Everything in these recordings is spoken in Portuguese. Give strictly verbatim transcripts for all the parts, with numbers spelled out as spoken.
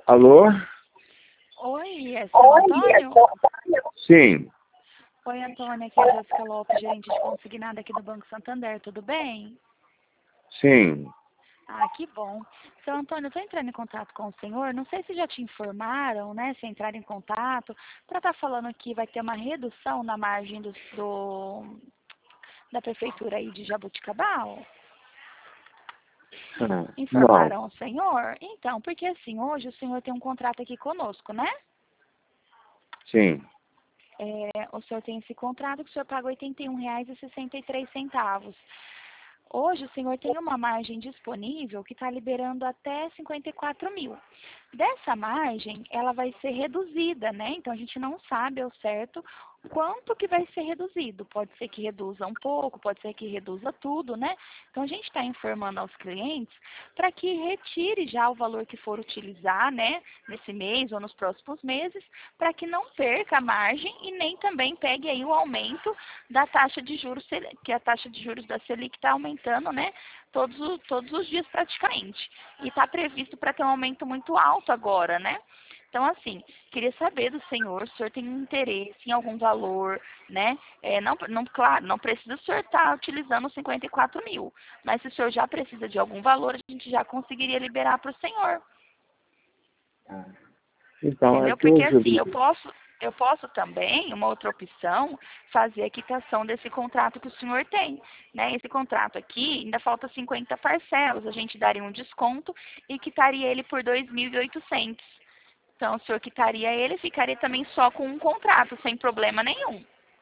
Alô? Oi, é seu Antônio? Sim, Oi, Antônio, aqui é a Jéssica Lopes, gerente de consignado aqui do Banco Santander, tudo bem? sim. Ah, que bom. Seu Antônio, eu estou entrando em contato com o senhor, não sei se já te informaram, né, se entraram em contato, para estar falando que vai ter uma redução na margem do, do- da prefeitura aí de Jaboticabal. Ah, não, Informaram o senhor? Então, porque assim, hoje o senhor tem um contrato aqui conosco, né? sim. É, o senhor tem esse contrato que o senhor paga oitenta e um reais e sessenta e três centavos. Hoje o senhor tem uma margem disponível que está liberando até cinquenta e quatro mil. Dessa margem, ela vai ser reduzida, né? Então a gente não sabe ao certo quanto que vai ser reduzido. Pode ser que reduza um pouco, pode ser que reduza tudo, né? Então a gente está informando aos clientes para que retire já o valor que for utilizar, né? Nesse mês ou nos próximos meses, para que não perca a margem e nem também pegue aí o aumento da taxa de juros, que a taxa de juros da Selic está aumentando, né? Todos, os- todos os dias praticamente. E está previsto para ter um aumento muito alto agora, né? Então, assim, queria saber do senhor, se o senhor tem interesse em algum valor, né? É, não, não, claro, não precisa o senhor estar utilizando os cinquenta e quatro mil, mas se o senhor já precisa de algum valor, a gente já conseguiria liberar para o senhor. Ah, então, é Entendeu? que Porque hoje... assim, eu posso, eu posso também, uma outra opção, fazer a quitação desse contrato que o senhor tem. Né? Esse contrato aqui, ainda falta cinquenta parcelas, a gente daria um desconto e quitaria ele por dois mil e oitocentos. Então, o senhor quitaria ele, ficaria também só com um contrato, sem problema nenhum.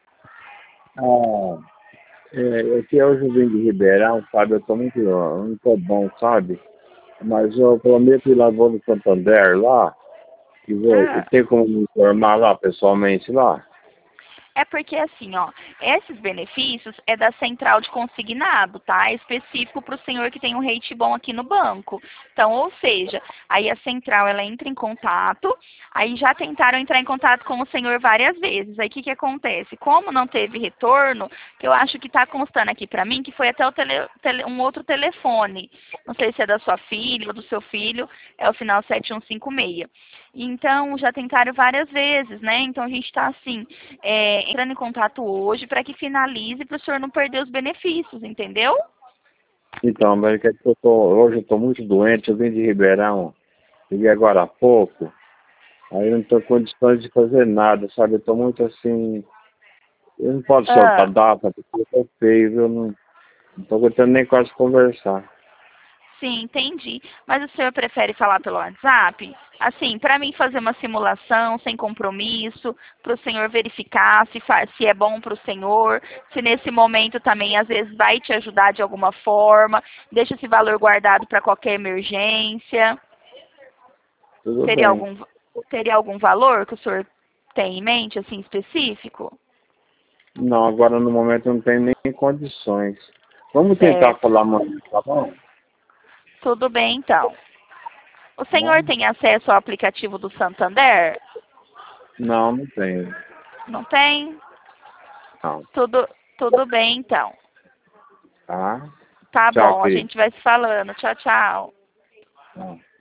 Ah, é, é que hoje eu vim de Ribeirão, sabe? Eu tô muito, eu não tô bom, sabe? Mas eu prometo ir lá, vou no Santander lá, e vou, e Ah. tem como me informar lá, pessoalmente lá? É porque assim, ó, esses benefícios é da central de consignado, tá? É específico para o senhor que tem um rate bom aqui no banco. Então, ou seja, aí a central ela entra em contato, aí já tentaram entrar em contato com o senhor várias vezes. Aí o que que acontece? Como não teve retorno, que eu acho que está constando aqui para mim, que foi até o tele, tele, um outro telefone. Não sei se é da sua filha ou do seu filho, é o final sete um cinco seis. Então, já tentaram várias vezes, né? Então, a gente está assim, é, entrando em contato hoje para que finalize para o senhor não perder os benefícios, entendeu? Então, mas é que eu tô, hoje eu tô muito doente, eu vim de Ribeirão, cheguei agora há pouco, aí eu não tô com condições de fazer nada, sabe? Eu tô muito assim, eu não posso soltar Ah, data, porque eu tô feio, viu? Eu não, não tô aguentando nem quase conversar. sim, entendi. Mas o senhor prefere falar pelo WhatsApp? Assim, para mim fazer uma simulação sem compromisso, para o senhor verificar se, fa- se é bom para o senhor, se nesse momento também às vezes vai te ajudar de alguma forma, deixa esse valor guardado para qualquer emergência. Tudo Teria bem. algum, teria algum valor que o senhor tem em mente, assim, específico? Não, agora no momento eu não tenho nem condições. Vamos tentar Certo. falar amanhã, tá bom? Tudo bem, então. O Tá bom? senhor tem acesso ao aplicativo do Santander? Não, não tenho. Não tem? Não. Tudo, tudo bem, então. Tá? Tá Tchau, bom, a querido. gente vai se falando. Tchau, tchau. Tchau.